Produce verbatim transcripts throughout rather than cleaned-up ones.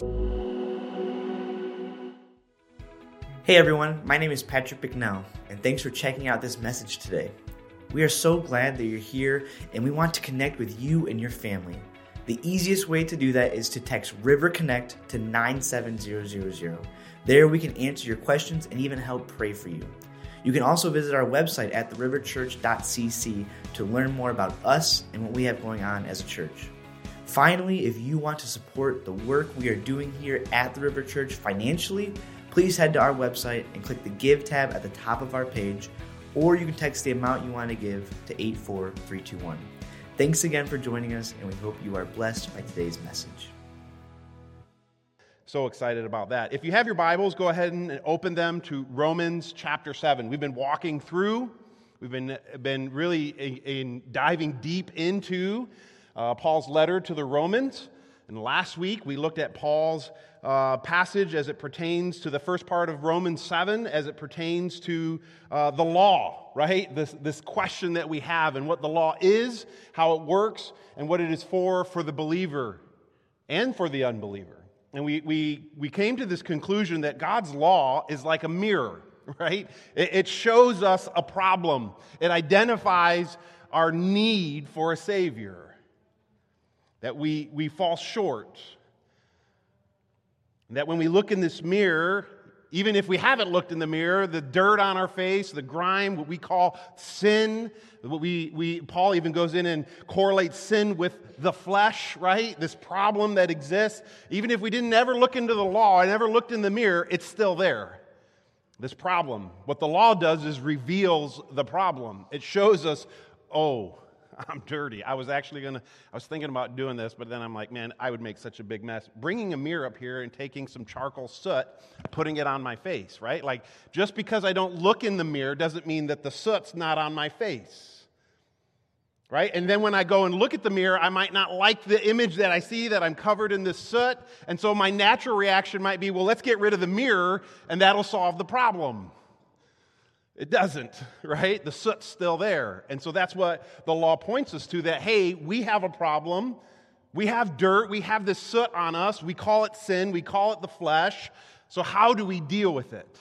Hey everyone, my name is Patrick Bicknell, and thanks for checking out this message today. We are so glad that you're here, and we want to connect with you and your family. The easiest way to do that is to text River Connect to nine seven zero zero zero. There we can answer your questions and even help pray for you. You can also visit our website at the river church dot c c to learn more about us and what we have going on as a church. Finally, if you want to support the work we are doing here at the River Church financially, please head to our website and click the Give tab at the top of our page, or you can text the amount you want to give to eight four three two one. Thanks again for joining us, and we hope you are blessed by today's message. So excited about that. If you have your Bibles, go ahead and open them to Romans chapter seven. We've been walking through, we've been, been really in, in diving deep into uh, Paul's letter to the Romans. And last week we looked at Paul's uh, passage as it pertains to the first part of Romans seven, as it pertains to uh, the law, right? This, this question that we have and what the law is, how it works, and what it is for for the believer and for the unbeliever. And we we we came to this conclusion that God's law is like a mirror, right? It, it shows us a problem. It identifies our need for a Savior. That we, we fall short. That when we look in this mirror, even if we haven't looked in the mirror, the dirt on our face, the grime, what we call sin, what we, we Paul even goes in and correlates sin with the flesh, right? This problem that exists. Even if we didn't ever look into the law and ever looked in the mirror, it's still there. This problem. What the law does is reveals the problem. It shows us, oh, I'm dirty. I was actually going to, I was thinking about doing this, but then I'm like, man, I would make such a big mess. Bringing a mirror up here and taking some charcoal soot, putting it on my face, right? Like, just because I don't look in the mirror doesn't mean that the soot's not on my face, right? And then when I go and look at the mirror, I might not like the image that I see, that I'm covered in this soot. And so my natural reaction might be, well, let's get rid of the mirror, and that'll solve the problem. It doesn't, right? The soot's still there. And so that's what the law points us to, that, hey, we have a problem. We have dirt. We have this soot on us. We call it sin. We call it the flesh. So how do we deal with it?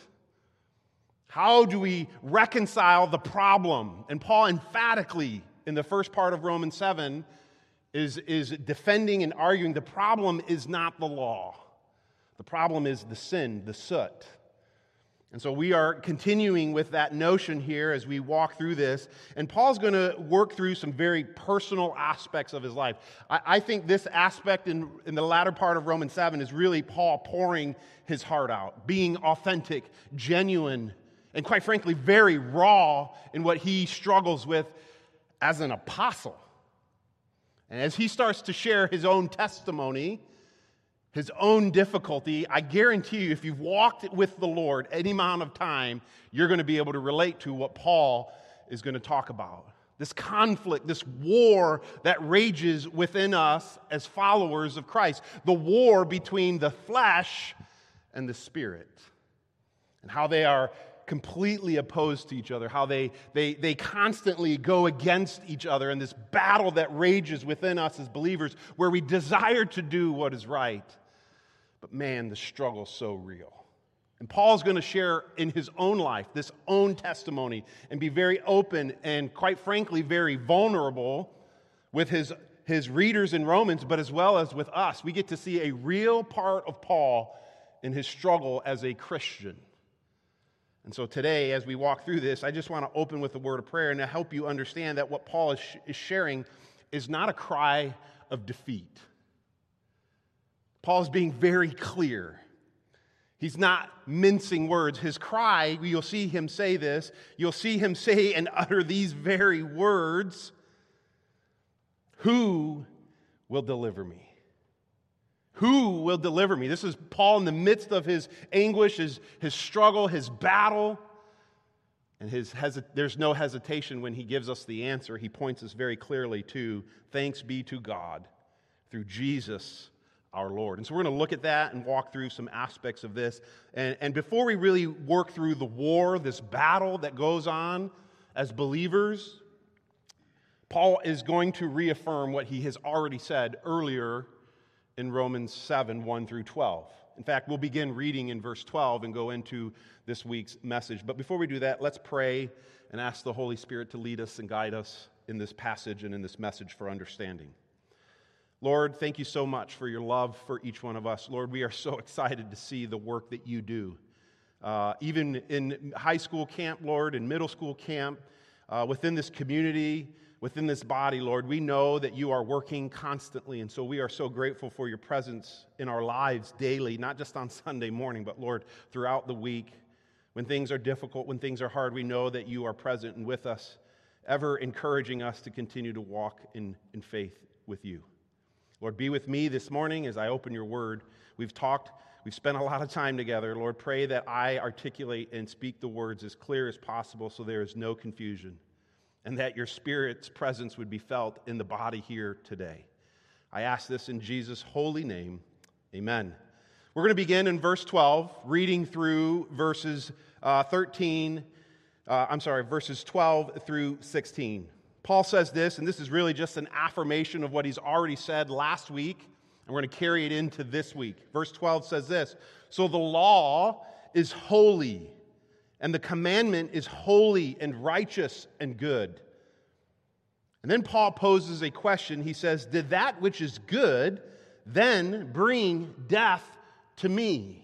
How do we reconcile the problem? And Paul emphatically, in the first part of Romans seven, is, is defending and arguing the problem is not the law. The problem is the sin, the soot. And so we are continuing with that notion here as we walk through this. And Paul's going to work through some very personal aspects of his life. I, I think this aspect in, in the latter part of Romans seven is really Paul pouring his heart out, being authentic, genuine, and quite frankly, very raw in what he struggles with as an apostle. And as he starts to share his own testimony, his own difficulty, I guarantee you, if you've walked with the Lord any amount of time, you're going to be able to relate to what Paul is going to talk about. This conflict, this war that rages within us as followers of Christ. The war between the flesh and the spirit. And how they are completely opposed to each other. How they, they, they constantly go against each other in this battle that rages within us as believers, where we desire to do what is right. But man, the struggle is so real. And Paul's going to share in his own life, this own testimony, and be very open and, quite frankly, very vulnerable with his, his readers in Romans, but as well as with us. We get to see a real part of Paul in his struggle as a Christian. And so today, as we walk through this, I just want to open with a word of prayer and to help you understand that what Paul is, sh- is sharing is not a cry of defeat. Paul's being very clear. He's not mincing words. His cry, you'll see him say this, you'll see him say and utter these very words, "Who will deliver me? Who will deliver me?" This is Paul in the midst of his anguish, his, his struggle, his battle. And his hesi- there's no hesitation when he gives us the answer. He points us very clearly to, thanks be to God through Jesus our Lord. And so we're going to look at that and walk through some aspects of this. And, and before we really work through the war, this battle that goes on as believers, Paul is going to reaffirm what he has already said earlier in Romans seven, one through twelve. In fact, we'll begin reading in verse twelve and go into this week's message. But before we do that, let's pray and ask the Holy Spirit to lead us and guide us in this passage and in this message for understanding. Lord, thank you so much for your love for each one of us. Lord, we are so excited to see the work that you do. Uh, even in high school camp, Lord, in middle school camp, uh, within this community, within this body, Lord, we know that you are working constantly, and so we are so grateful for your presence in our lives daily, not just on Sunday morning, but, Lord, throughout the week. When things are difficult, when things are hard, we know that you are present and with us, ever encouraging us to continue to walk in, in faith with you. Lord, be with me this morning as I open your word. We've talked, we've spent a lot of time together. Lord, pray that I articulate and speak the words as clear as possible so there is no confusion, and that your Spirit's presence would be felt in the body here today. I ask this in Jesus' holy name. Amen. We're going to begin in verse twelve, reading through verses uh, thirteen, uh, I'm sorry, verses twelve through sixteen. Paul says this, and this is really just an affirmation of what he's already said last week, and we're going to carry it into this week. Verse twelve says this, "So the law is holy, and the commandment is holy and righteous and good." And then Paul poses a question. He says, "Did that which is good then bring death to me?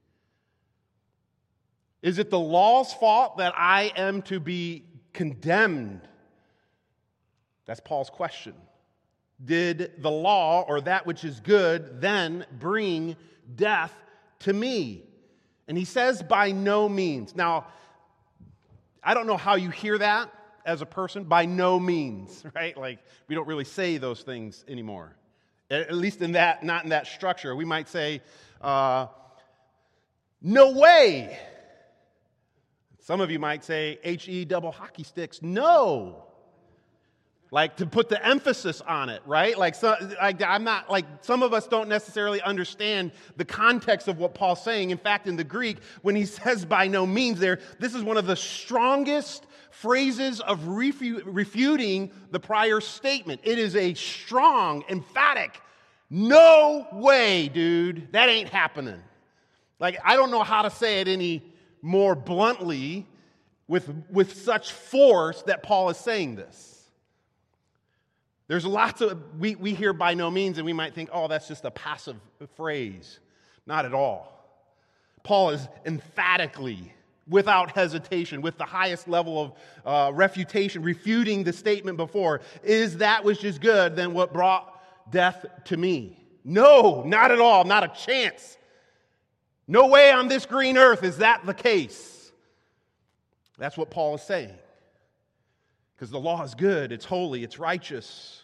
Is it the law's fault that I am to be condemned?" That's Paul's question. Did the law, or that which is good, then bring death to me? And he says, by no means. Now, I don't know how you hear that as a person, by no means, right? Like, we don't really say those things anymore. At least in that, not in that structure. We might say, uh, no way. Some of you might say, H E double hockey sticks, no. Like, to put the emphasis on it, right? Like, so, like, I'm not, like, some of us don't necessarily understand the context of what Paul's saying. In fact, in the Greek, when he says by no means there, this is one of the strongest phrases of refu- refuting the prior statement. It is a strong, emphatic, no way, dude, that ain't happening. Like, I don't know how to say it any more bluntly with, with such force that Paul is saying this. There's lots of, we, we hear by no means and we might think, oh, that's just a passive phrase. Not at all. Paul is emphatically, without hesitation, with the highest level of uh, refutation, refuting the statement before, is that which is good then what brought death to me? No, not at all, not a chance. No way on this green earth is that the case. That's what Paul is saying. Because the law is good, it's holy, it's righteous.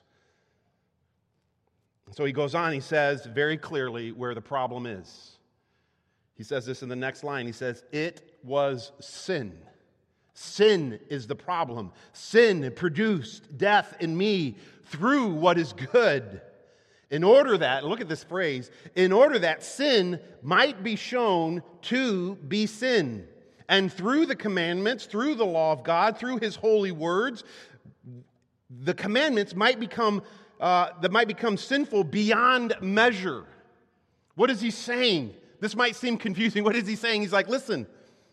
And so he goes on, he says very clearly where the problem is. He says this in the next line. He says, it was sin. Sin is the problem. Sin produced death in me through what is good. In order that, look at this phrase, in order that sin might be shown to be sin. And through the commandments, through the law of God, through His holy words, the commandments might become uh, that might become sinful beyond measure. What is he saying? This might seem confusing. What is he saying? He's like, listen,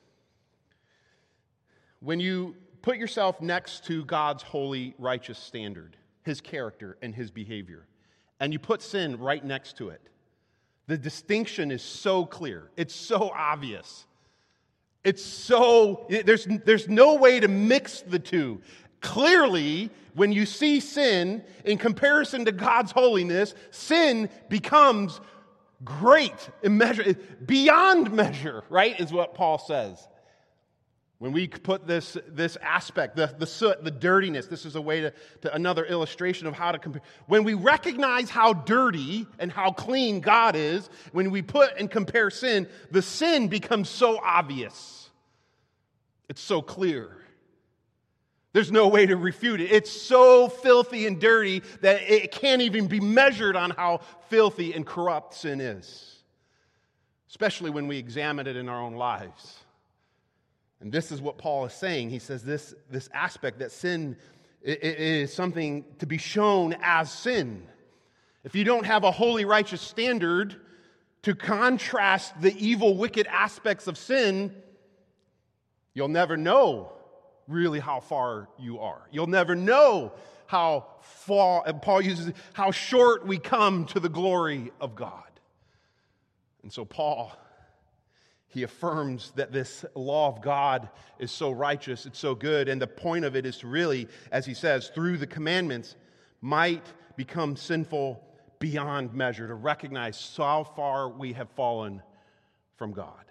when you put yourself next to God's holy, righteous standard, His character and His behavior, and you put sin right next to it, the distinction is so clear. It's so obvious. It's so, there's, there's no way to mix the two. Clearly, when you see sin in comparison to God's holiness, sin becomes great, immeasure, beyond measure, right, is what Paul says. When we put this, this aspect, the, the soot, the dirtiness, this is a way to, to another illustration of how to compare. When we recognize how dirty and how clean God is, when we put and compare sin, the sin becomes so obvious. It's so clear. There's no way to refute it. It's so filthy and dirty that it can't even be measured on how filthy and corrupt sin is. Especially when we examine it in our own lives. And this is what Paul is saying. He says this, this aspect that sin is something to be shown as sin. if you don't have a holy, righteous standard to contrast the evil, wicked aspects of sin, you'll never know really how far you are. You'll never know how far, and Paul uses, how short we come to the glory of God. And so Paul, he affirms that this law of God is so righteous, it's so good, and the point of it is to really, as he says, through the commandments, might become sinful beyond measure, to recognize how far we have fallen from God.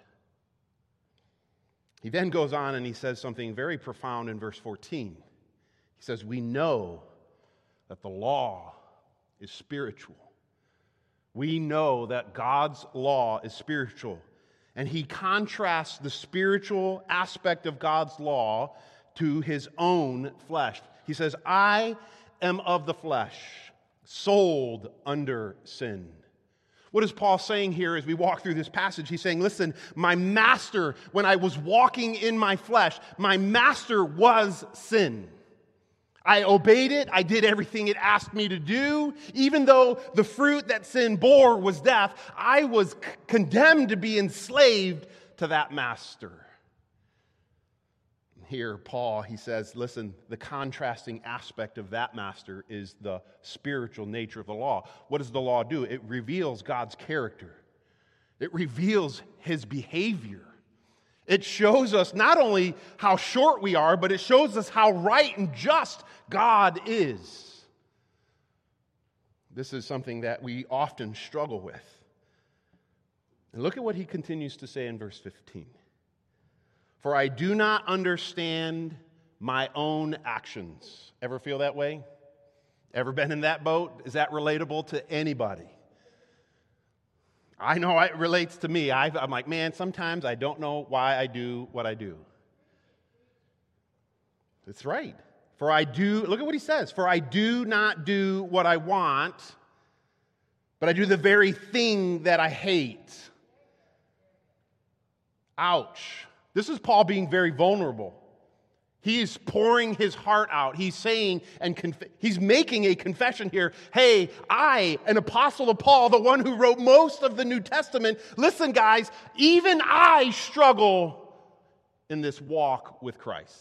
He then goes on and he says something very profound in verse fourteen. He says, we know that the law is spiritual. We know that God's law is spiritual. And he contrasts the spiritual aspect of God's law to his own flesh. He says, I am of the flesh, sold under sin. What is Paul saying here as we walk through this passage? He's saying, listen, my master, when I was walking in my flesh, my master was sin. I obeyed it. I did everything it asked me to do. Even though the fruit that sin bore was death, I was c- condemned to be enslaved to that master. Here, Paul, he says, listen, the contrasting aspect of that master is the spiritual nature of the law. What does the law do? It reveals God's character. It reveals his behavior. It shows us not only how short we are, but it shows us how right and just God is. This is something that we often struggle with. And look at what he continues to say in verse fifteen. For I do not understand my own actions. Ever feel that way? Ever been in that boat? Is that relatable to anybody? I know it relates to me. I've, I'm like, man, sometimes I don't know why I do what I do. That's right. For I do, look at what he says. For I do not do what I want, but I do the very thing that I hate. Ouch. This is Paul being very vulnerable. He is pouring his heart out. He's saying and conf- he's making a confession here. Hey, I, an apostle of Paul, the one who wrote most of the New Testament, listen, guys, even I struggle in this walk with Christ.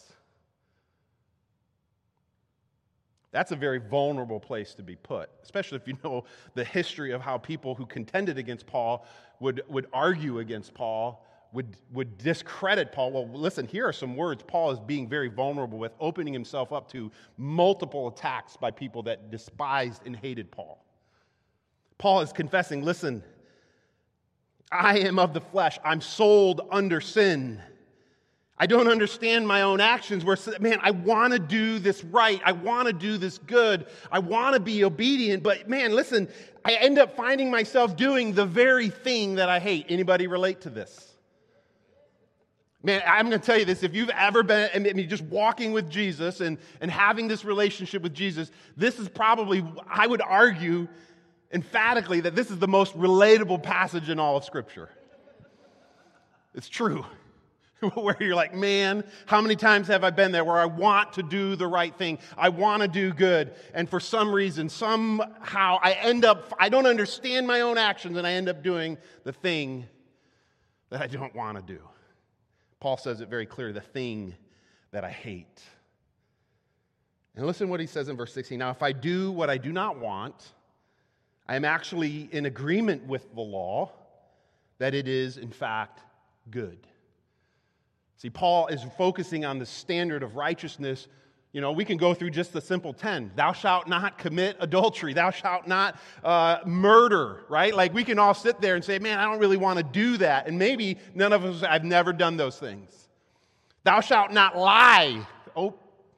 That's a very vulnerable place to be put, especially if you know the history of how people who contended against Paul would, would argue against Paul, would, would discredit Paul. Well, listen, here are some words Paul is being very vulnerable with, opening himself up to multiple attacks by people that despised and hated Paul. Paul is confessing, listen, I am of the flesh. I'm sold under sin. I don't understand my own actions where, man, I want to do this right. I want to do this good. I want to be obedient. But, man, listen, I end up finding myself doing the very thing that I hate. Anybody relate to this? Man, I'm going to tell you this. If you've ever been, I mean, just walking with Jesus and, and having this relationship with Jesus, this is probably, I would argue emphatically that this is the most relatable passage in all of Scripture. It's true. Where you're like, man, how many times have I been there where I want to do the right thing? I want to do good. And for some reason, somehow, I end up, I don't understand my own actions, and I end up doing the thing that I don't want to do. Paul says it very clear, the thing that I hate. And listen what he says in verse sixteen. Now, if I do what I do not want, I am actually in agreement with the law that it is, in fact, good. See, Paul is focusing on the standard of righteousness. You know, we can go through just the simple ten. Thou shalt not commit adultery. Thou shalt not uh, murder, right? Like, we can all sit there and say, man, I don't really want to do that. And maybe none of us, I've never done those things. Thou shalt not lie. Oh.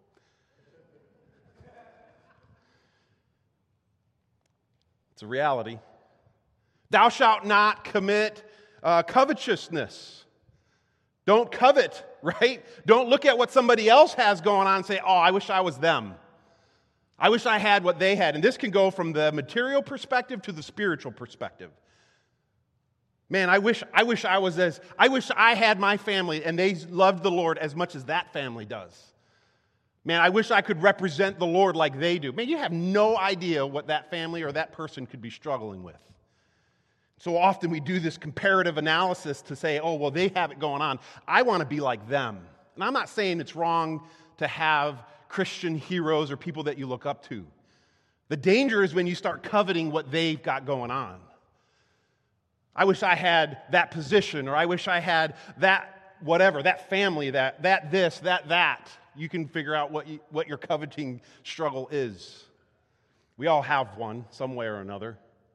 It's a reality. Thou shalt not commit uh, covetousness. Don't covet, right? Don't look at what somebody else has going on and say, oh, I wish I was them. I wish I had what they had. And this can go from the material perspective to the spiritual perspective. Man, I wish I wish I was as, I wish I had my family and they loved the Lord as much as that family does. Man, I wish I could represent the Lord like they do. Man, you have no idea what that family or that person could be struggling with. So often we do this comparative analysis to say, oh, well, they have it going on. I want to be like them. And I'm not saying it's wrong to have Christian heroes or people that you look up to. The danger is when you start coveting what they've got going on. I wish I had that position, or I wish I had that whatever, that family, that that this, that that. You can figure out what you, what your coveting struggle is. We all have one, some way or another.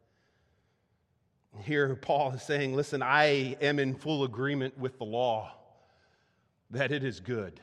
Here Paul is saying, listen, I am in full agreement with the law, that it is good.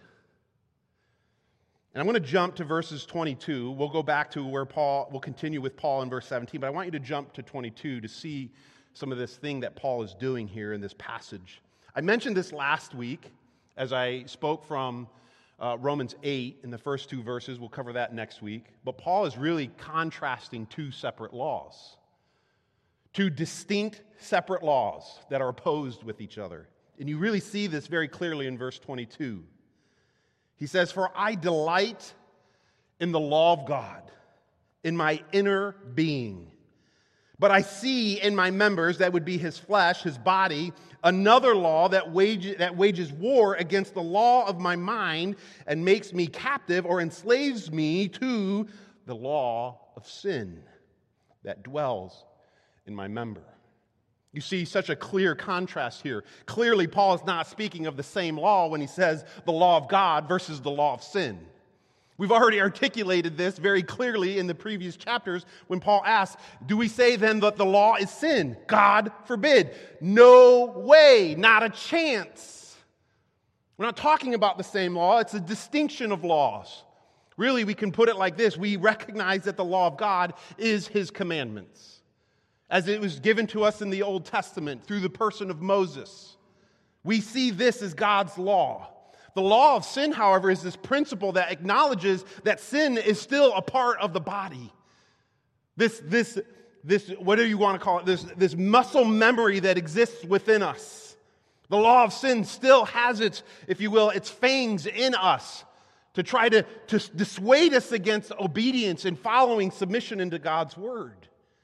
And I'm going to jump to verses twenty-two. We'll go back to where Paul, we'll continue with Paul in verse seventeen, but I want you to jump to twenty-two to see some of this thing that Paul is doing here in this passage. I mentioned this last week as I spoke from uh, Romans eight in the first two verses. We'll cover that next week. But Paul is really contrasting two separate laws, two distinct separate laws that are opposed with each other. And you really see this very clearly in verse twenty-two. He says, "For I delight in the law of God, in my inner being. But I see in my members," that would be his flesh, his body, "another law that, wage, that wages war against the law of my mind and makes me captive or enslaves me to the law of sin that dwells in my member." You see such a clear contrast here. Clearly, Paul is not speaking of the same law when he says the law of God versus the law of sin. We've already articulated this very clearly in the previous chapters when Paul asks, do we say then that the law is sin? God forbid. No way, not a chance. We're not talking about the same law. It's a distinction of laws. Really, we can put it like this. We recognize that the law of God is his commandments, as it was given to us in the Old Testament through the person of Moses. We see this as God's law. The law of sin, however, is this principle that acknowledges that sin is still a part of the body. This, this, this, whatever you want to call it, this, this muscle memory that exists within us. The law of sin still has its, if you will, its fangs in us to try to, to dissuade us against obedience and following submission into God's word.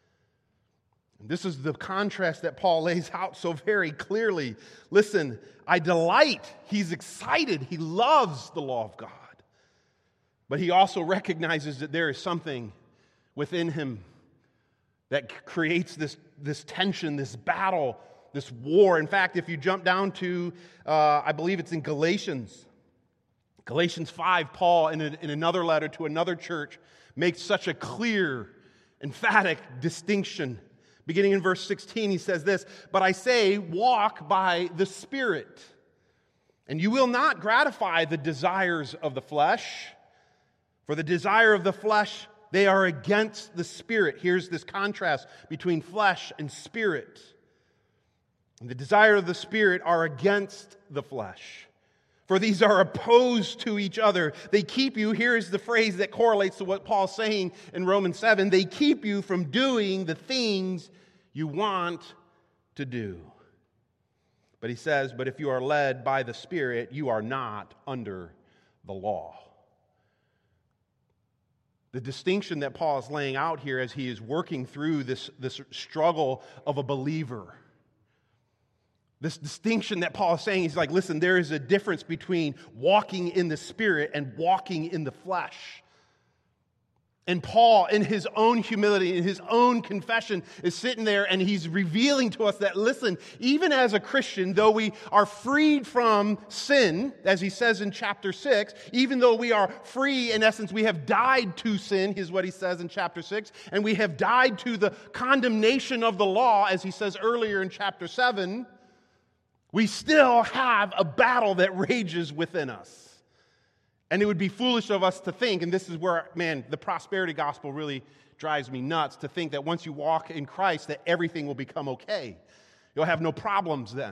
And this is the contrast that Paul lays out so very clearly. Listen, I delight. He's excited. He loves the law of God. But he also recognizes that there is something within him that creates this, this tension, this battle, this war. In fact, if you jump down to, uh, I believe it's in Galatians, Galatians five, Paul, in, a, in another letter to another church, makes such a clear, emphatic distinction. Beginning in verse sixteen, he says this, "But I say, walk by the Spirit, and you will not gratify the desires of the flesh. For the desire of the flesh, they are against the Spirit." Here's this contrast between flesh and spirit. And the desire of the Spirit are against the flesh. For these are opposed to each other. They keep you, here is the phrase that correlates to what Paul's saying in Romans seven, they keep you from doing the things you want to do. But he says, but if you are led by the Spirit, you are not under the law. The distinction that Paul is laying out here as he is working through this, this struggle of a believer. This distinction that Paul is saying, he's like, listen, there is a difference between walking in the Spirit and walking in the flesh. And Paul, in his own humility, in his own confession, is sitting there and he's revealing to us that, listen, even as a Christian, though we are freed from sin, as he says in chapter six, even though we are free, in essence, we have died to sin, is what he says in chapter six, and we have died to the condemnation of the law, as he says earlier in chapter seven, we still have a battle that rages within us. And it would be foolish of us to think, and this is where, man, the prosperity gospel really drives me nuts, to think that once you walk in Christ, that everything will become okay. You'll have no problems then.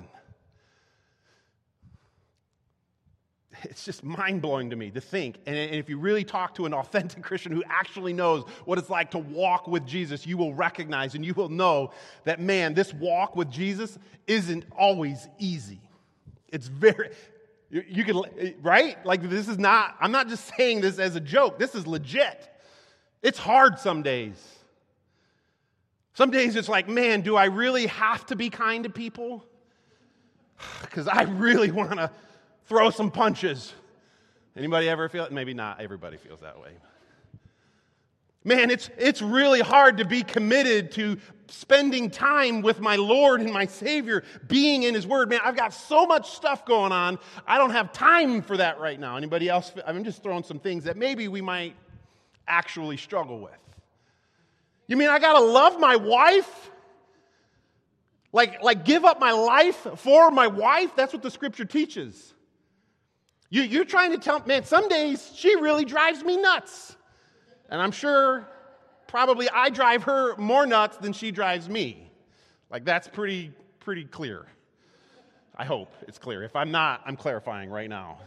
It's just mind-blowing to me to think. And if you really talk to an authentic Christian who actually knows what it's like to walk with Jesus, you will recognize and you will know that, man, this walk with Jesus isn't always easy. It's very... You, you can, right? Like this is not, I'm not just saying this as a joke. This is legit. It's hard some days. Some days it's like, man, do I really have to be kind to people? Because I really want to throw some punches. Anybody ever feel it? Maybe not everybody feels that way. Man, it's it's really hard to be committed to spending time with my Lord and my Savior, being in His Word. Man, I've got so much stuff going on, I don't have time for that right now. Anybody else? I'm just throwing some things that maybe we might actually struggle with. You mean I got to love my wife? Like, like give up my life for my wife? That's what the Scripture teaches. You, you're trying to tell, man, some days she really drives me nuts. And I'm sure probably I drive her more nuts than she drives me. Like that's pretty, pretty clear. I hope it's clear. If I'm not, I'm clarifying right now.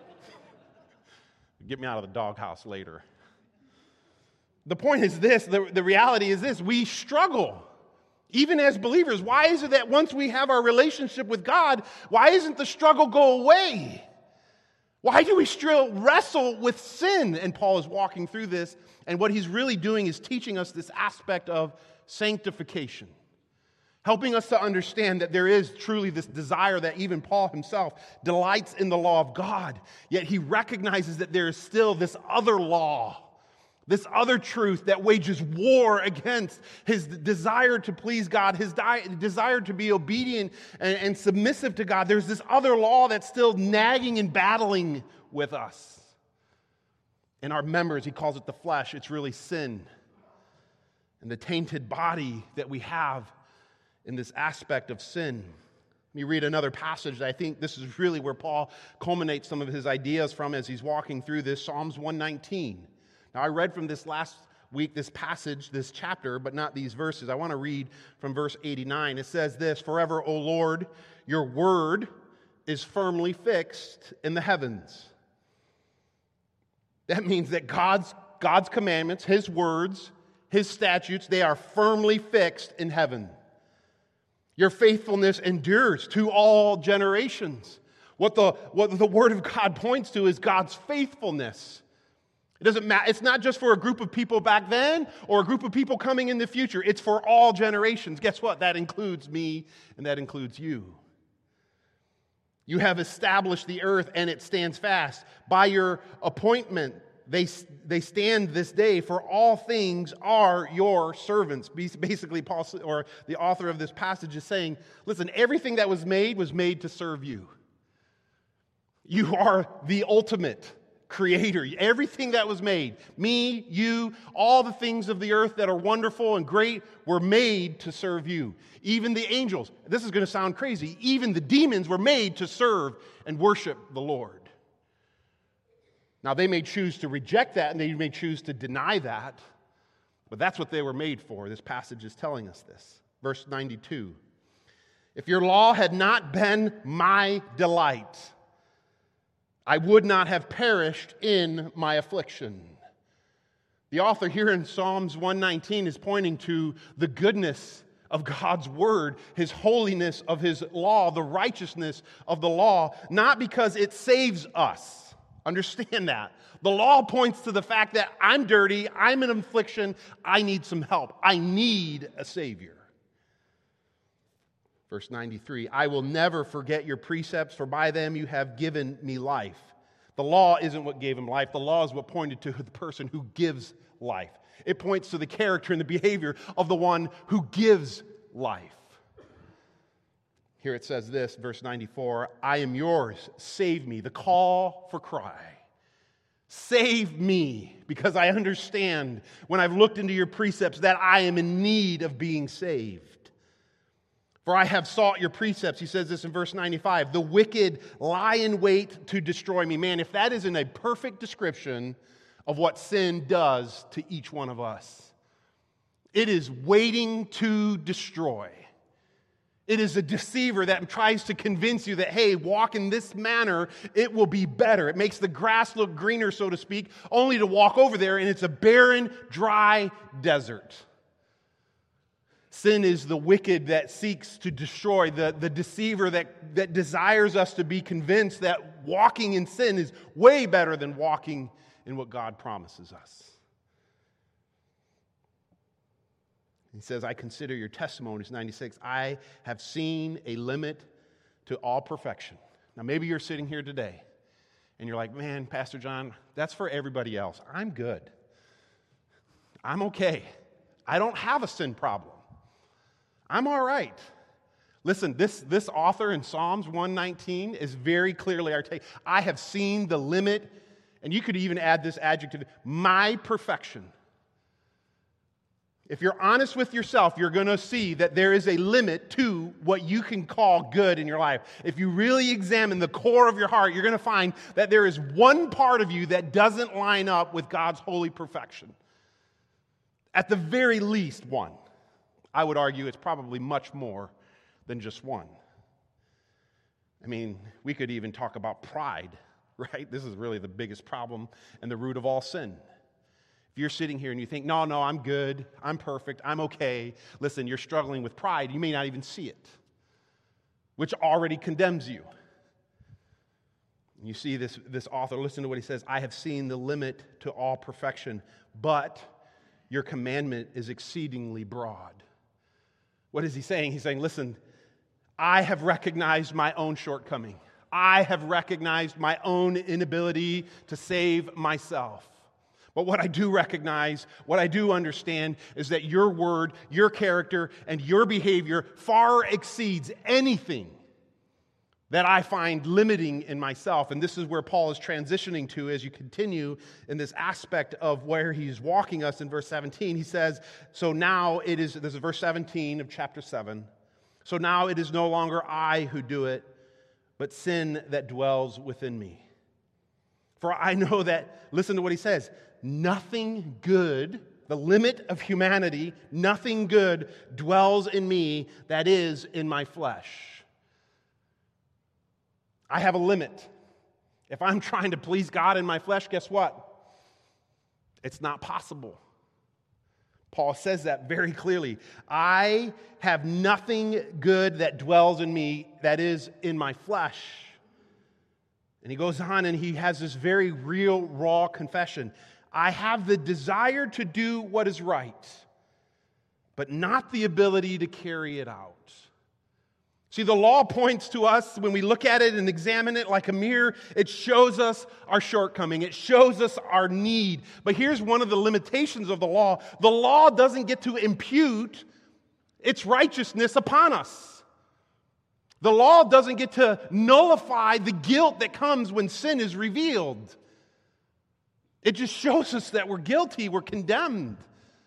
Get me out of the doghouse later. The point is this, the, the reality is this, we struggle. Even as believers, why is it that once we have our relationship with God, why isn't the struggle go away? Why do we still wrestle with sin? And Paul is walking through this, and what he's really doing is teaching us this aspect of sanctification, helping us to understand that there is truly this desire that even Paul himself delights in the law of God, yet he recognizes that there is still this other law, this other truth that wages war against his desire to please God, his di- desire to be obedient and, and submissive to God. There's this other law that's still nagging and battling with us. In our members, he calls it the flesh. It's really sin and the tainted body that we have in this aspect of sin. Let me read another passage. I think this is really where Paul culminates some of his ideas from as he's walking through this, Psalms one nineteen. Now, I read from this last week, this passage, this chapter, but not these verses. I want to read from verse eighty-nine. It says this, "Forever, O Lord, your word is firmly fixed in the heavens." That means that God's, God's commandments, His words, His statutes, they are firmly fixed in heaven. Your faithfulness endures to all generations. What the, what the Word of God points to is God's faithfulness. It doesn't matter. It's not just for a group of people back then or a group of people coming in the future. It's for all generations. Guess what? That includes me and that includes you. You have established the earth and it stands fast. By your appointment, they, they stand this day, for all things are your servants. Basically, Paul, or the author of this passage is saying, listen, everything that was made was made to serve you. You are the ultimate creator. Everything that was made, me, you, all the things of the earth that are wonderful and great were made to serve you. Even the angels, this is going to sound crazy, even the demons were made to serve and worship the Lord. Now they may choose to reject that and they may choose to deny that, but that's what they were made for. This passage is telling us this. Verse ninety-two, "If your law had not been my delight, I would not have perished in my affliction." The author here in Psalms one nineteen is pointing to the goodness of God's word, His holiness of His law, the righteousness of the law, not because it saves us. Understand that. The law points to the fact that I'm dirty, I'm in affliction, I need some help. I need a Savior. Verse ninety-three, "I will never forget your precepts, for by them you have given me life." The law isn't what gave him life. The law is what pointed to the person who gives life. It points to the character and the behavior of the one who gives life. Here it says this, verse ninety-four, "I am yours, save me." The call for cry. Save me, because I understand when I've looked into your precepts that I am in need of being saved. "For I have sought your precepts," he says this in verse ninety-five, "the wicked lie in wait to destroy me." Man, if that isn't a perfect description of what sin does to each one of us. It is waiting to destroy. It is a deceiver that tries to convince you that, hey, walk in this manner, it will be better. It makes the grass look greener, so to speak, only to walk over there and it's a barren, dry desert. Sin is the wicked that seeks to destroy, the, the deceiver that, that desires us to be convinced that walking in sin is way better than walking in what God promises us. He says, I consider your testimonies, ninety-six, I have seen a limit to all perfection. Now maybe you're sitting here today and you're like, man, Pastor John, that's for everybody else. I'm good. I'm okay. I don't have a sin problem. I'm all right. Listen, this, this author in Psalms one nineteen is very clearly articulated. I have seen the limit, and you could even add this adjective, my perfection. If you're honest with yourself, you're going to see that there is a limit to what you can call good in your life. If you really examine the core of your heart, you're going to find that there is one part of you that doesn't line up with God's holy perfection. At the very least, one. I would argue it's probably much more than just one. I mean, we could even talk about pride, right? This is really the biggest problem and the root of all sin. If you're sitting here and you think, no, no, I'm good, I'm perfect, I'm okay. Listen, you're struggling with pride. You may not even see it, which already condemns you. You see this, this author, listen to what he says. I have seen the limit to all perfection, but your commandment is exceedingly broad. What is he saying? He's saying, listen, I have recognized my own shortcoming. I have recognized my own inability to save myself. But what I do recognize, what I do understand, is that your word, your character, and your behavior far exceeds anything that I find limiting in myself. And this is where Paul is transitioning to as you continue in this aspect of where he's walking us in verse seventeen. He says, so now it is, this is verse seventeen of chapter seven, so now it is no longer I who do it, but sin that dwells within me. For I know that, listen to what he says, nothing good, the limit of humanity, nothing good dwells in me, that is, in my flesh. I have a limit. If I'm trying to please God in my flesh, guess what? It's not possible. Paul says that very clearly. I have nothing good that dwells in me, that is, in my flesh. And he goes on and he has this very real, raw confession. I have the desire to do what is right, but not the ability to carry it out. See, the law points to us, when we look at it and examine it like a mirror, it shows us our shortcoming. It shows us our need. But here's one of the limitations of the law. The law doesn't get to impute its righteousness upon us. The law doesn't get to nullify the guilt that comes when sin is revealed. It just shows us that we're guilty, we're condemned.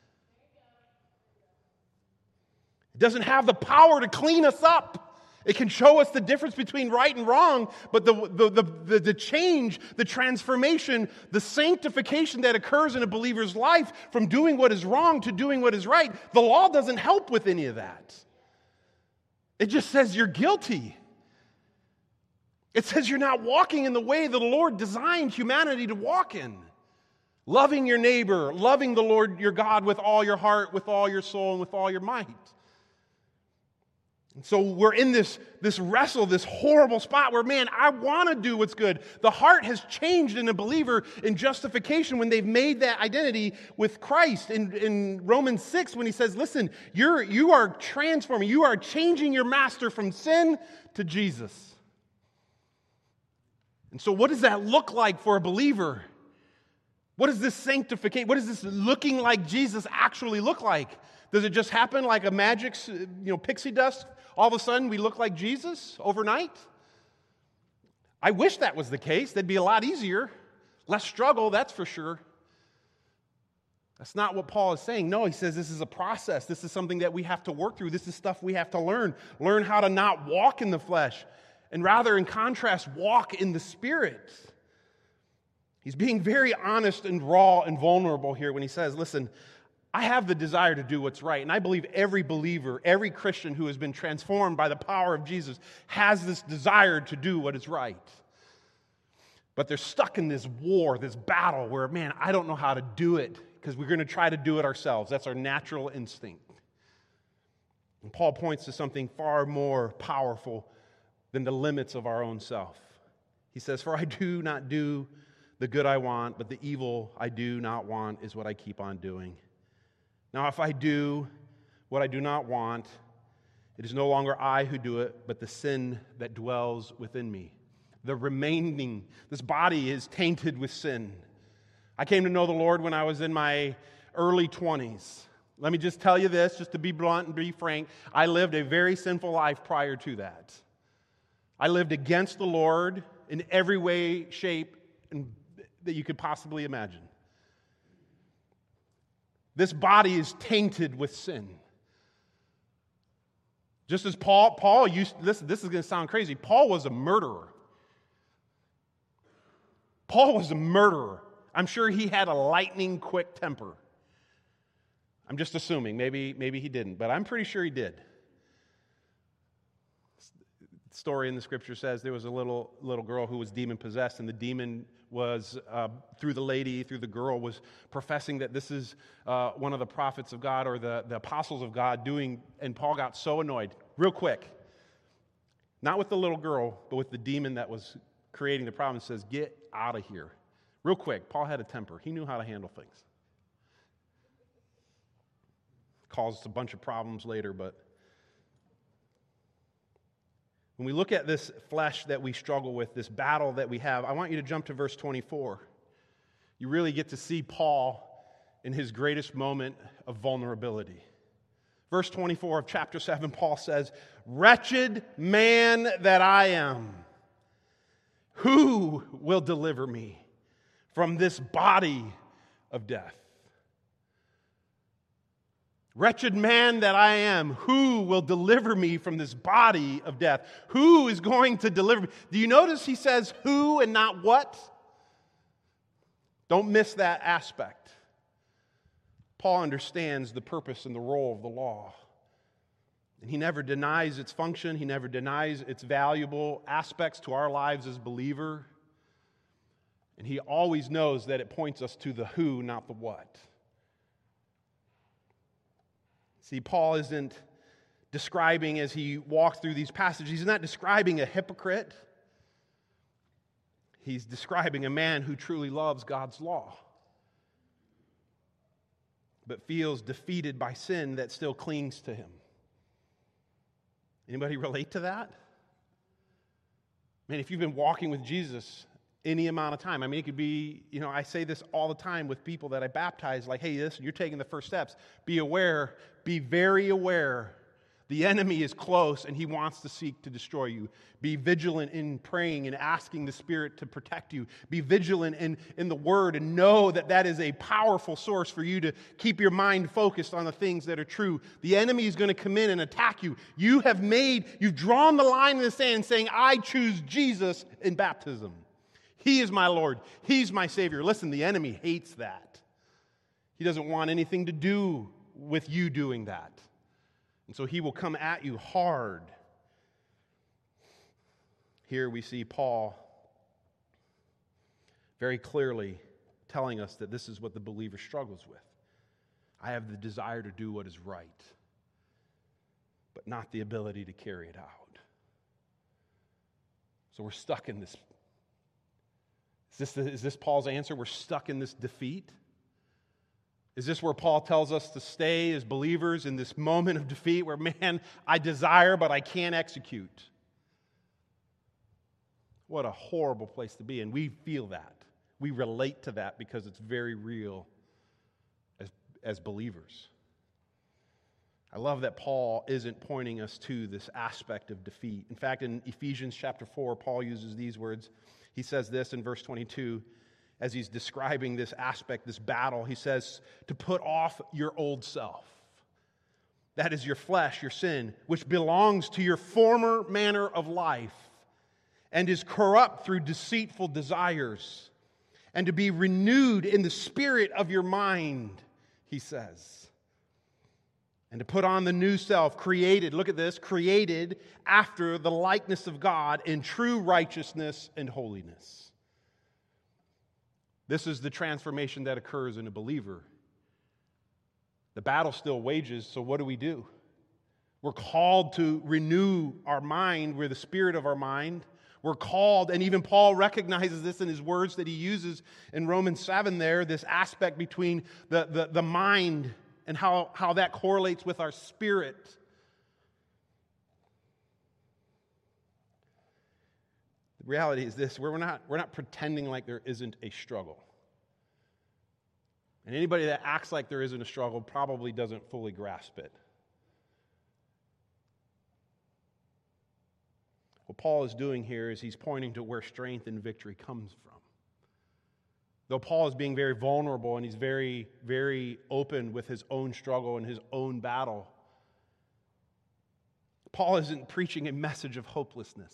It doesn't have the power to clean us up. It can show us the difference between right and wrong, but the, the, the, the, the change, the transformation, the sanctification that occurs in a believer's life from doing what is wrong to doing what is right, the law doesn't help with any of that. It just says you're guilty. It says you're not walking in the way that the Lord designed humanity to walk in. Loving your neighbor, loving the Lord your God with all your heart, with all your soul, and with all your might. And so we're in this, this wrestle, this horrible spot where, man, I want to do what's good. The heart has changed in a believer in justification when they've made that identity with Christ. In, in Romans six, when he says, listen, you're, you are transforming, you are changing your master from sin to Jesus. And so what does that look like for a believer? What is this sanctification? What does this looking like Jesus actually look like? Does it just happen like a magic, you know, pixie dust? All of a sudden we look like Jesus overnight? I wish that was the case. That'd be a lot easier. Less struggle, that's for sure. That's not what Paul is saying. No, he says this is a process. This is something that we have to work through. This is stuff we have to learn. Learn how to not walk in the flesh, and rather, in contrast, walk in the Spirit. He's being very honest and raw and vulnerable here when he says, listen, I have the desire to do what's right. And I believe every believer, every Christian who has been transformed by the power of Jesus has this desire to do what is right. But they're stuck in this war, this battle where, man, I don't know how to do it because we're going to try to do it ourselves. That's our natural instinct. And Paul points to something far more powerful than the limits of our own self. He says, "For I do not do the good I want, but the evil I do not want is what I keep on doing. Now if I do what I do not want, it is no longer I who do it, but the sin that dwells within me." The remaining, this body is tainted with sin. I came to know the Lord when I was in my early twenties. Let me just tell you this, just to be blunt and be frank, I lived a very sinful life prior to that. I lived against the Lord in every way, shape, and that you could possibly imagine. This body is tainted with sin. Just as Paul, Paul used, listen, this is going to sound crazy. Paul was a murderer. Paul was a murderer. I'm sure he had a lightning quick temper. I'm just assuming. Maybe, maybe he didn't, but I'm pretty sure he did. The story in the scripture says there was a little little girl who was demon-possessed, and the demon was, uh, through the lady, through the girl, was professing that this is uh, one of the prophets of God or the, the apostles of God doing, and Paul got so annoyed, real quick, not with the little girl, but with the demon that was creating the problem, and says, "Get out of here." Real quick, Paul had a temper. He knew how to handle things. Caused a bunch of problems later, but when we look at this flesh that we struggle with, this battle that we have, I want you to jump to verse twenty-four. You really get to see Paul in his greatest moment of vulnerability. Verse twenty-four of chapter seven, Paul says, "Wretched man that I am, who will deliver me from this body of death? Wretched man that I am, who will deliver me from this body of death?" Who is going to deliver me? Do you notice he says who and not what? Don't miss that aspect. Paul understands the purpose and the role of the law. And he never denies its function. He never denies its valuable aspects to our lives as believer. And he always knows that it points us to the who, not the what. See, Paul isn't describing, as he walks through these passages, he's not describing a hypocrite. He's describing a man who truly loves God's law, but feels defeated by sin that still clings to him. Anybody relate to that? Man, if you've been walking with Jesus any amount of time, I mean, it could be, you know, I say this all the time with people that I baptize, like, hey, listen, you're taking the first steps. Be aware, be very aware. The enemy is close and he wants to seek to destroy you. Be vigilant in praying and asking the Spirit to protect you. Be vigilant in, in the Word and know that that is a powerful source for you to keep your mind focused on the things that are true. The enemy is going to come in and attack you. You have made, you've drawn the line in the sand saying, I choose Jesus in baptism. He is my Lord. He's my Savior. Listen, the enemy hates that. He doesn't want anything to do with you doing that. And so he will come at you hard. Here we see Paul very clearly telling us that this is what the believer struggles with. I have the desire to do what is right, but not the ability to carry it out. So we're stuck in this. Is this, the, is this Paul's answer? We're stuck in this defeat? Is this where Paul tells us to stay as believers in this moment of defeat where, man, I desire but I can't execute? What a horrible place to be, and we feel that. We relate to that because it's very real as, as believers. I love that Paul isn't pointing us to this aspect of defeat. In fact, in Ephesians chapter four, Paul uses these words. He says this in verse twenty-two, as he's describing this aspect, this battle. He says, to put off your old self. That is your flesh, your sin, which belongs to your former manner of life and is corrupt through deceitful desires, and to be renewed in the spirit of your mind, he says. And to put on the new self, created, look at this, created after the likeness of God in true righteousness and holiness. This is the transformation that occurs in a believer. The battle still wages, so what do we do? We're called to renew our mind. We're the spirit of our mind. We're called, and even Paul recognizes this in his words that he uses in Romans seven there, this aspect between the, the, the mind and how, how that correlates with our spirit. The reality is this, we're not, we're not pretending like there isn't a struggle. And anybody that acts like there isn't a struggle probably doesn't fully grasp it. What Paul is doing here is he's pointing to where strength and victory comes from. Though Paul is being very vulnerable and he's very, very open with his own struggle and his own battle, Paul isn't preaching a message of hopelessness.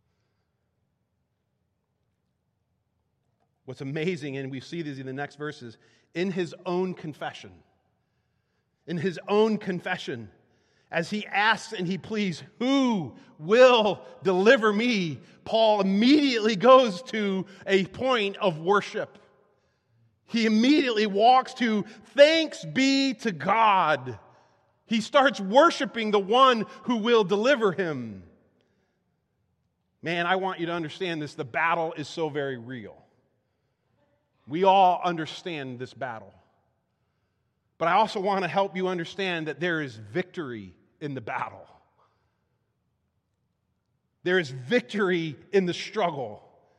What's amazing, and we see this in the next verses, in his own confession, in his own confession, as he asks and he pleads, who will deliver me? Paul immediately goes to a point of worship. He immediately walks to thanks be to God. He starts worshiping the one who will deliver him. Man, I want you to understand this. The battle is so very real. We all understand this battle. But I also want to help you understand that there is victory in the battle. There is victory in the struggle.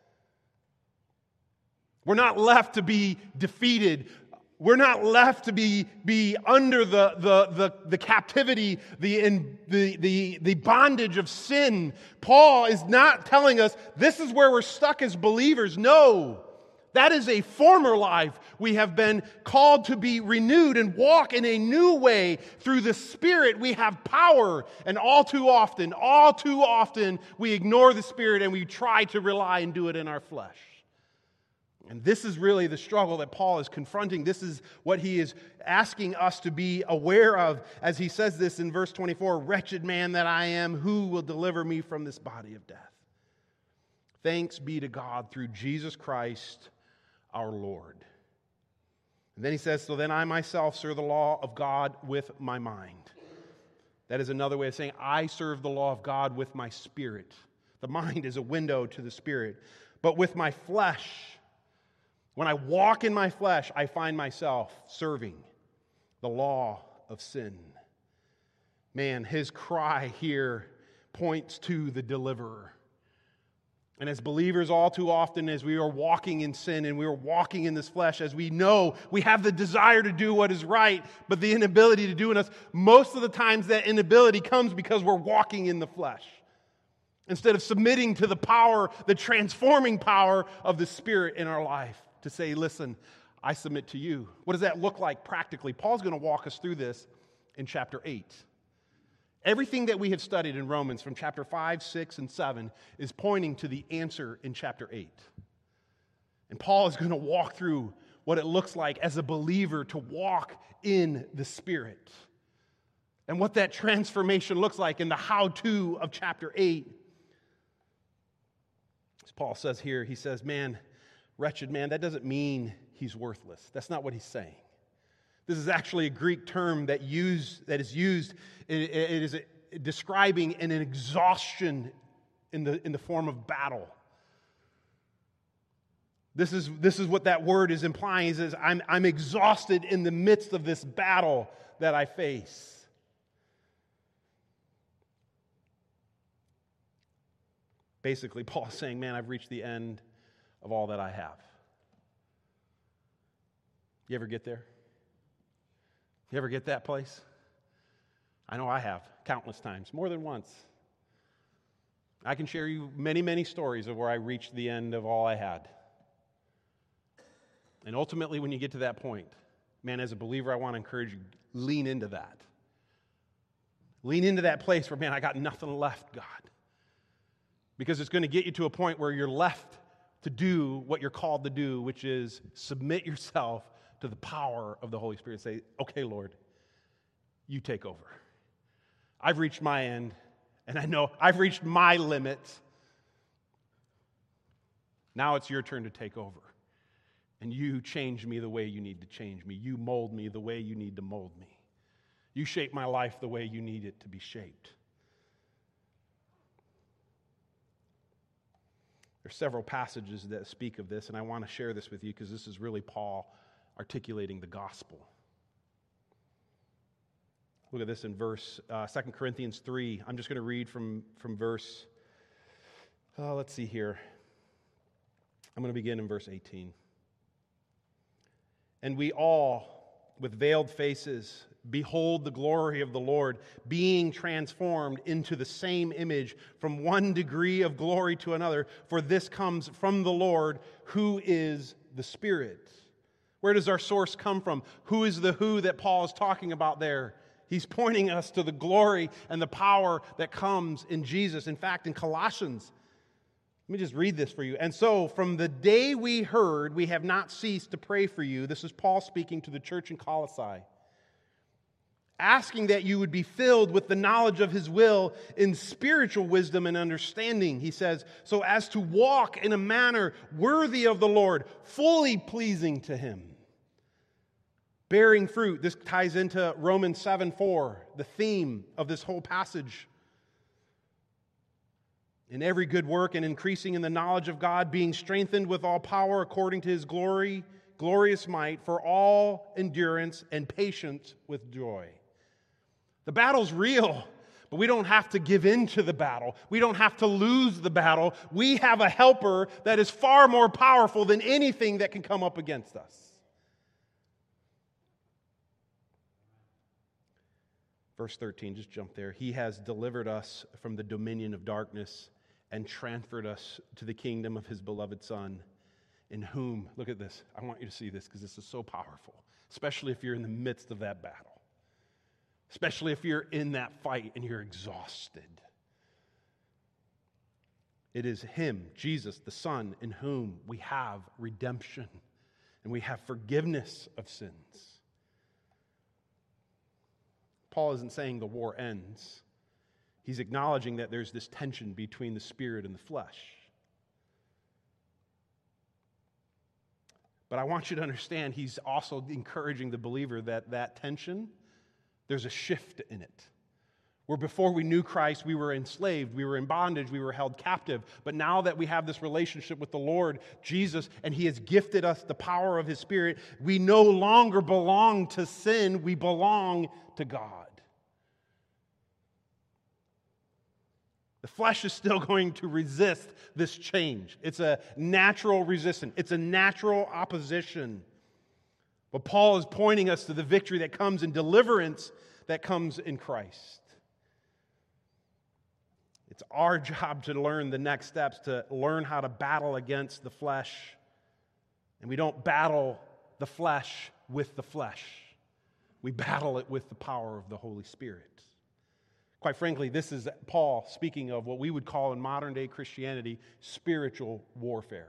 We're not left to be defeated. We're not left to be, be under the, the, the, the captivity, the, in, the, the, the bondage of sin. Paul is not telling us this is where we're stuck as believers. No. That is a former life. We have been called to be renewed and walk in a new way. Through the Spirit, we have power. And all too often, all too often, we ignore the Spirit and we try to rely and do it in our flesh. And this is really the struggle that Paul is confronting. This is what he is asking us to be aware of as he says this in verse twenty-four, wretched man that I am, who will deliver me from this body of death? Thanks be to God through Jesus Christ our Lord. And then he says, so then I myself serve the law of God with my mind. That is another way of saying I serve the law of God with my spirit. The mind is a window to the spirit. But with my flesh, when I walk in my flesh, I find myself serving the law of sin. Man, his cry here points to the deliverer. And as believers, all too often, as we are walking in sin and we are walking in this flesh, as we know we have the desire to do what is right, but the inability to do it, us, most of the times that inability comes because we're walking in the flesh. Instead of submitting to the power, the transforming power of the Spirit in our life, to say, listen, I submit to you. What does that look like practically? Paul's going to walk us through this in chapter eight. Everything that we have studied in Romans from chapter five, six, and seven is pointing to the answer in chapter eight. And Paul is going to walk through what it looks like as a believer to walk in the Spirit. And what that transformation looks like in the how-to of chapter eight. As Paul says here, he says, man, wretched man, that doesn't mean he's worthless. That's not what he's saying. This is actually a Greek term that use that is used. It, it is a, describing an exhaustion in the in the form of battle. This is this is what that word is implying. It says, I'm I'm exhausted in the midst of this battle that I face. Basically, Paul's saying, man, I've reached the end of all that I have. You ever get there? You ever get that place? I know I have, countless times, more than once. I can share you many, many stories of where I reached the end of all I had. And ultimately, when you get to that point, man, as a believer, I want to encourage you, lean into that. Lean into that place where, man, I got nothing left, God. Because it's going to get you to a point where you're left to do what you're called to do, which is submit yourself to the power of the Holy Spirit. Say, okay, Lord, you take over. I've reached my end, and I know I've reached my limits. Now it's your turn to take over. And you change me the way you need to change me. You mold me the way you need to mold me. You shape my life the way you need it to be shaped. There are several passages that speak of this, and I want to share this with you because this is really Paul articulating the gospel. Look at this in verse, uh, Second Corinthians three. I'm just going to read from, from verse, uh, let's see here. I'm going to begin in verse eighteen. And we all, with veiled faces, behold the glory of the Lord, being transformed into the same image from one degree of glory to another, for this comes from the Lord, who is the Spirit. Where does our source come from? Who is the who that Paul is talking about there? He's pointing us to the glory and the power that comes in Jesus. In fact, in Colossians, let me just read this for you. And so, from the day we heard, we have not ceased to pray for you. This is Paul speaking to the church in Colossae. Asking that you would be filled with the knowledge of His will in spiritual wisdom and understanding, he says, so as to walk in a manner worthy of the Lord, fully pleasing to Him. Bearing fruit. This ties into Romans seven four, the theme of this whole passage. In every good work and increasing in the knowledge of God, being strengthened with all power according to His glory, glorious might, for all endurance and patience with joy. The battle's real, but we don't have to give in to the battle. We don't have to lose the battle. We have a helper that is far more powerful than anything that can come up against us. Verse thirteen, just jump there. He has delivered us from the dominion of darkness and transferred us to the kingdom of His beloved Son, in whom, look at this, I want you to see this because this is so powerful, especially if you're in the midst of that battle, especially if you're in that fight and you're exhausted. It is Him, Jesus, the Son, in whom we have redemption and we have forgiveness of sins. Paul isn't saying the war ends. He's acknowledging that there's this tension between the spirit and the flesh. But I want you to understand, he's also encouraging the believer that that tension, there's a shift in it. Where before we knew Christ, we were enslaved, we were in bondage, we were held captive. But now that we have this relationship with the Lord Jesus, and He has gifted us the power of His Spirit, we no longer belong to sin, we belong to God. The flesh is still going to resist this change. It's a natural resistance. It's a natural opposition. But Paul is pointing us to the victory that comes in deliverance that comes in Christ. It's our job to learn the next steps, to learn how to battle against the flesh. And we don't battle the flesh with the flesh. We battle it with the power of the Holy Spirit. Quite frankly, this is Paul speaking of what we would call in modern day Christianity spiritual warfare.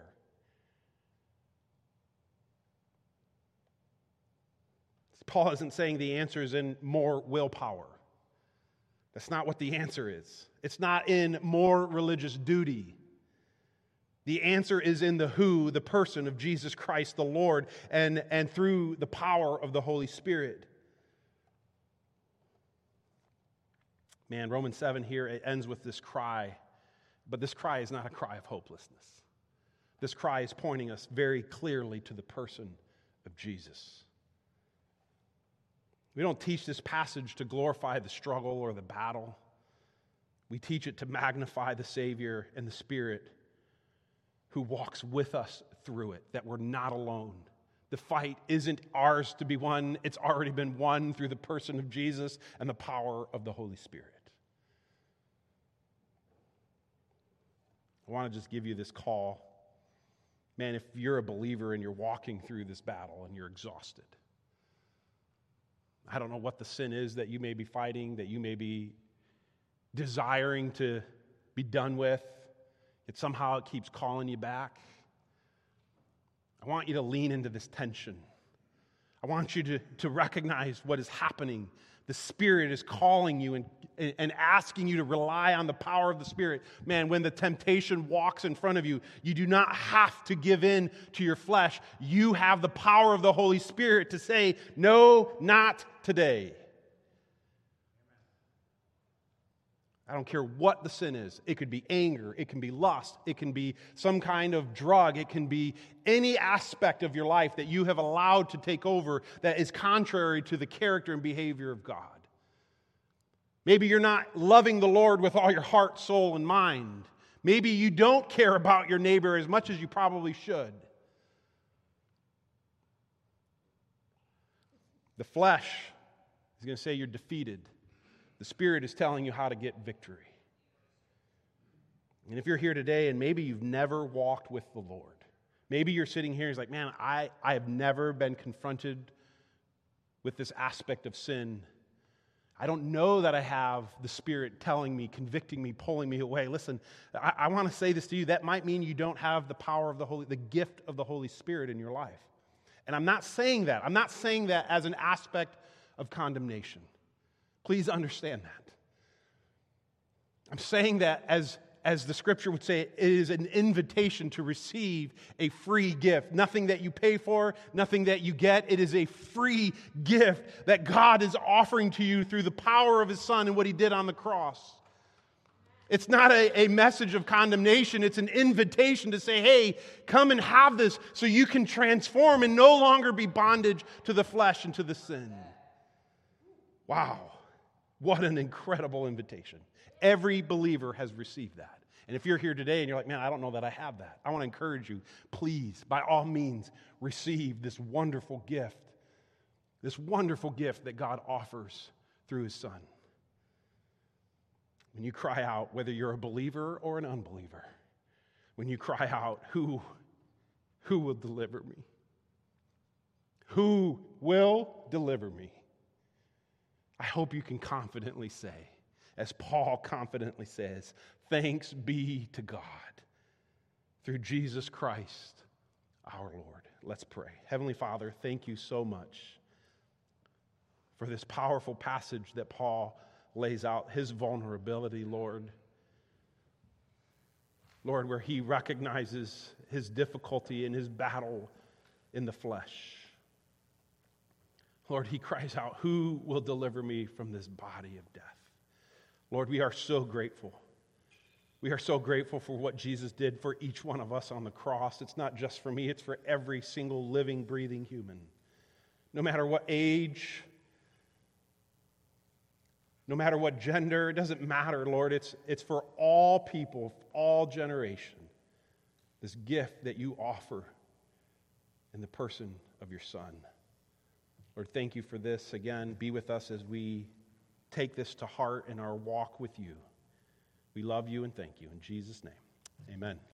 Paul isn't saying the answer is in more willpower. That's not what the answer is. It's not in more religious duty. The answer is in the who, the person of Jesus Christ, the Lord, and, and through the power of the Holy Spirit. Man, Romans seven here, it ends with this cry, but this cry is not a cry of hopelessness. This cry is pointing us very clearly to the person of Jesus. We don't teach this passage to glorify the struggle or the battle. We teach it to magnify the Savior and the Spirit who walks with us through it, that we're not alone. The fight isn't ours to be won. It's already been won through the person of Jesus and the power of the Holy Spirit. I want to just give you this call. Man, if you're a believer and you're walking through this battle and you're exhausted, I don't know what the sin is that you may be fighting, that you may be desiring to be done with, yet somehow it keeps calling you back. I want you to lean into this tension. I want you to, to recognize what is happening. The Spirit is calling you and, and asking you to rely on the power of the Spirit. Man, when the temptation walks in front of you, you do not have to give in to your flesh. You have the power of the Holy Spirit to say, no, not today. I don't care what the sin is. It could be anger. It can be lust. It can be some kind of drug. It can be any aspect of your life that you have allowed to take over that is contrary to the character and behavior of God. Maybe you're not loving the Lord with all your heart, soul, and mind. Maybe you don't care about your neighbor as much as you probably should. The flesh is going to say you're defeated. The Spirit is telling you how to get victory. And if you're here today and maybe you've never walked with the Lord, maybe you're sitting here and you're like, man, I, I have never been confronted with this aspect of sin. I don't know that I have the Spirit telling me, convicting me, pulling me away. Listen, I, I want to say this to you. That might mean you don't have the power of the Holy, the gift of the Holy Spirit in your life. And I'm not saying that. I'm not saying that as an aspect of condemnation. Please understand that. I'm saying that as, as the Scripture would say, it is an invitation to receive a free gift. Nothing that you pay for, nothing that you get. It is a free gift that God is offering to you through the power of His Son and what He did on the cross. It's not a, a message of condemnation. It's an invitation to say, hey, come and have this so you can transform and no longer be bondage to the flesh and to the sin. Wow. What an incredible invitation. Every believer has received that. And if you're here today and you're like, man, I don't know that I have that, I want to encourage you, please, by all means, receive this wonderful gift, this wonderful gift that God offers through His Son. When you cry out, whether you're a believer or an unbeliever, when you cry out, who, who will deliver me? Who will deliver me? I hope you can confidently say, as Paul confidently says, thanks be to God through Jesus Christ our Lord. Let's pray. Heavenly Father, thank you so much for this powerful passage that Paul lays out, his vulnerability, Lord. Lord, where he recognizes his difficulty and his battle in the flesh. Lord, he cries out, who will deliver me from this body of death? Lord, we are so grateful. We are so grateful for what Jesus did for each one of us on the cross. It's not just for me, it's for every single living, breathing human. No matter what age, no matter what gender, it doesn't matter, Lord. It's, it's for all people, all generation. This gift that you offer in the person of your Son. Lord, thank you for this. Again, be with us as we take this to heart in our walk with you. We love you and thank you. In Jesus' name, amen.